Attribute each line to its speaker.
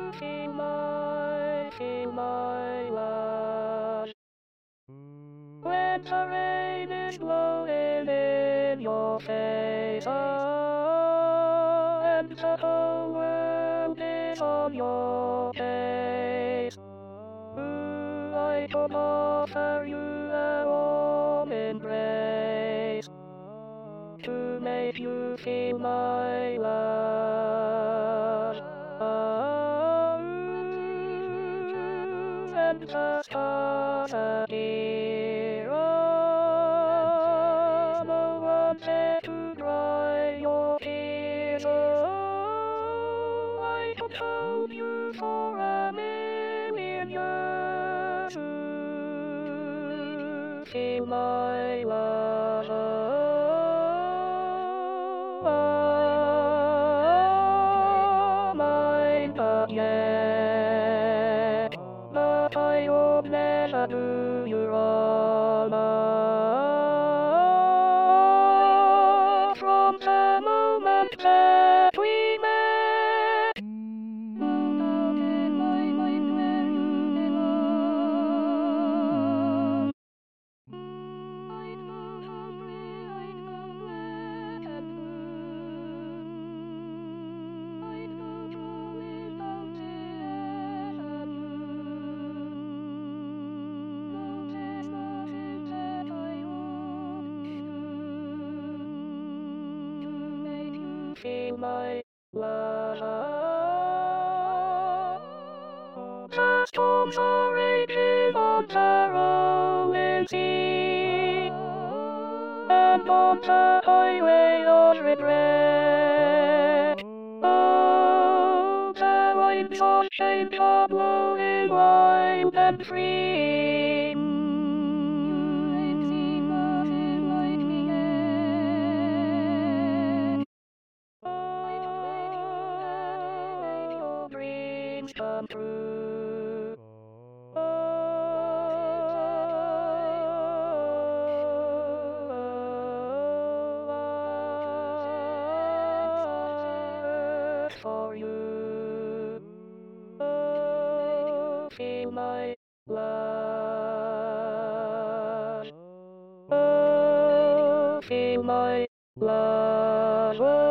Speaker 1: feel my love. When the rain is blowing in your face, and the whole world is on your case, I could offer you a warm embrace to make you feel my love. And the stars appear, no one there to dry your tears. I could hold you for a million years to feel my love. Mine not yet, but I hope never do you wrong. From the moment that we met, out in my mind where you belong. I'd go hungry, I'd go wet and blue. I'd go through without tears and you. No, there's nothing that I won't do to make you feel my love. The storms are raging on the rolling sea, and on the highway of regret. Oh, the winds of change are blowing wild and free. You ain't seen nothing like me yet. I'd make you happy, make your dreams come true. For you, feel my love. Feel my love.